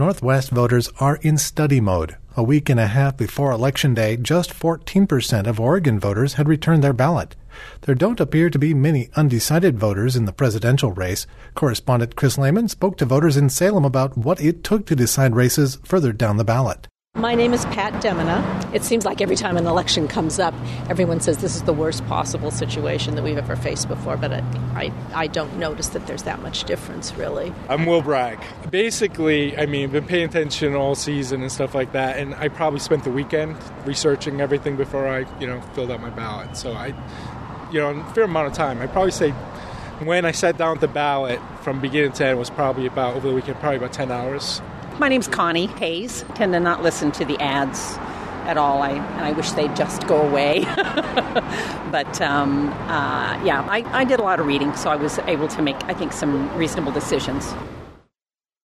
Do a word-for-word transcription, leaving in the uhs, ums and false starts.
Northwest voters are in study mode. A week and a half before Election Day, just fourteen percent of Oregon voters had returned their ballot. There don't appear to be many undecided voters in the presidential race. Correspondent Chris Lehman spoke to voters in Salem about what it took to decide races further down the ballot. My name is Pat Demina. It seems like every time an election comes up, everyone says this is the worst possible situation that we've ever faced before, but I, I, I don't notice that there's that much difference, really. I'm Will Bragg. Basically, I mean, I've been paying attention all season and stuff like that, and I probably spent the weekend researching everything before I, you know, filled out my ballot. So I, you know, in a fair amount of time. I'd probably say when I sat down at the ballot from beginning to end was probably about, over the weekend, probably about ten hours. My name's Connie Hayes. I tend to not listen to the ads at all. I and I wish they'd just go away. but um, uh, yeah, I, I did a lot of reading, so I was able to make, I think, some reasonable decisions.